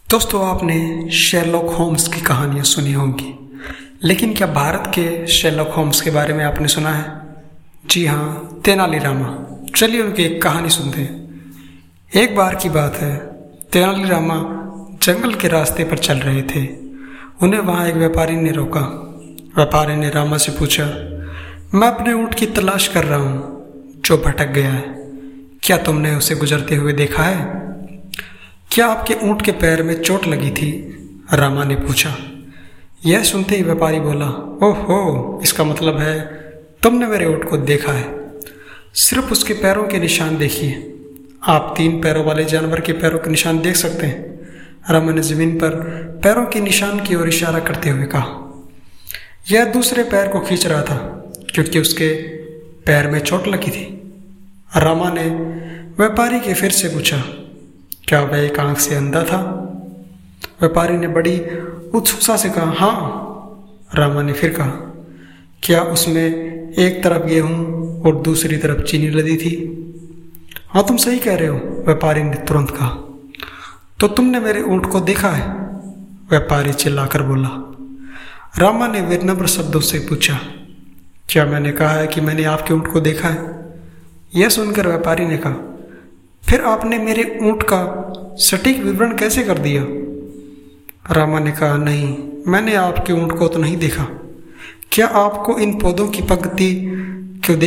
दोस्तों, आपने Sherlock Holmes की कहानियां सुनी होंगी, लेकिन क्या भारत के शेरलॉक होम्स के बारे में आपने सुना है? जी हाँ, तेनालीरामा। चलिए उनकी एक कहानी सुनते हैं। एक बार की बात है, तेनालीरामा जंगल के रास्ते पर चल रहे थे। उन्हें वहाँ एक व्यापारी ने रोका। व्यापारी ने रामा से पूछा, मैं अपने ऊँट की तलाश कर रहा हूँ जो भटक गया है। क्या तुमने उसे गुजरते हुए देखा है? क्या आपके ऊँट के पैर में चोट लगी थी? रामा ने पूछा। यह सुनते ही व्यापारी बोला, ओहो, इसका मतलब है तुमने मेरे ऊँट को देखा है। सिर्फ उसके पैरों के निशान देखिए। आप 3 पैरों वाले जानवर के पैरों के निशान देख सकते हैं। रामा ने जमीन पर पैरों के निशान की ओर इशारा करते हुए कहा। यह दूसरे पैर को खींच रहा था क्योंकि उसके पैर में चोट लगी थी। रामा ने व्यापारी के फिर से पूछा, क्या वह एक आंख से अंधा था? व्यापारी ने बड़ी उत्सुकता से कहा, हाँ। रामा ने फिर कहा, क्या उसमें एक तरफ गेहूं और दूसरी तरफ चीनी लदी थी? हाँ, तुम सही कह रहे हो, व्यापारी ने तुरंत कहा। तो तुमने मेरे ऊँट को देखा है? व्यापारी चिल्लाकर बोला। रामा ने विनम्र शब्दों से पूछा, क्या मैंने कहा है कि मैंने आपके ऊँट को देखा है? यह सुनकर व्यापारी ने कहा, फिर आपने मेरे ऊँट का सटीक विवरण कैसे कर दिया? रामा ने कहा, नहीं, मैंने आपके ऊँट को तो नहीं देखा। क्या आपको इन पौधों की पंक्ति क्यों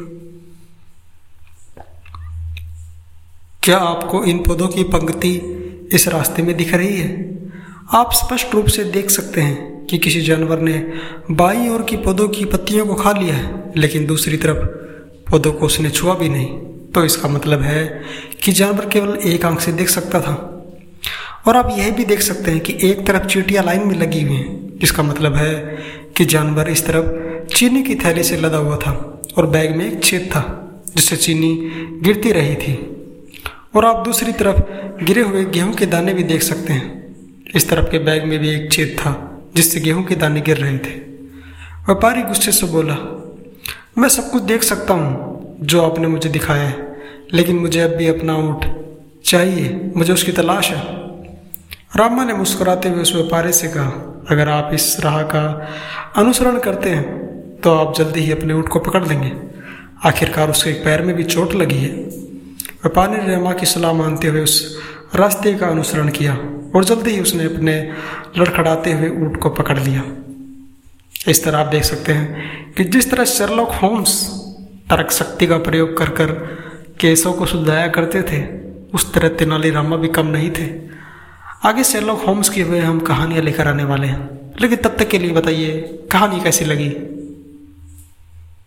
क्या आपको इन पौधों की पंक्ति इस रास्ते में दिख रही है? आप स्पष्ट रूप से देख सकते हैं कि किसी जानवर ने बाईं ओर की पौधों की पत्तियों को खा लिया है, लेकिन दूसरी तरफ पौधों को उसने छुआ भी नहीं। तो इसका मतलब है कि जानवर केवल एक आंख से देख सकता था। और आप यह भी देख सकते हैं कि एक तरफ चींटियां लाइन में लगी हुई हैं, जिसका मतलब है कि जानवर इस तरफ चीनी की थैली से लदा हुआ था और बैग में एक छेद था जिससे चीनी गिरती रही थी। और आप दूसरी तरफ गिरे हुए गेहूं के दाने भी देख सकते हैं। इस तरफ के बैग में भी एक छेद था जिससे गेहूं के दाने गिर रहे थे। व्यापारी गुस्से से बोला, मैं सब कुछ देख सकता हूँ जो आपने मुझे दिखाया है, लेकिन मुझे अब भी अपना ऊँट चाहिए, मुझे उसकी तलाश है। रामा ने मुस्कुराते हुए उस व्यापारी से कहा, अगर आप इस राह का अनुसरण करते हैं तो आप जल्दी ही अपने ऊँट को पकड़ लेंगे। आखिरकार उसके एक पैर में भी चोट लगी है। व्यापारी ने रामा की सलाह मानते हुए उस रास्ते का अनुसरण किया और जल्दी ही उसने अपने लड़खड़ाते हुए ऊँट को पकड़ लिया। इस तरह आप देख सकते हैं कि जिस तरह शेरलॉक होम्स तर्क शक्ति का प्रयोग कर कर केसों को सुलझाया करते थे, उस तरह तेनालीरामा भी कम नहीं थे। आगे शेरलॉक होम्स की हुए हम कहानियाँ लेकर आने वाले हैं, लेकिन तब तक के लिए बताइए कहानी कैसी लगी।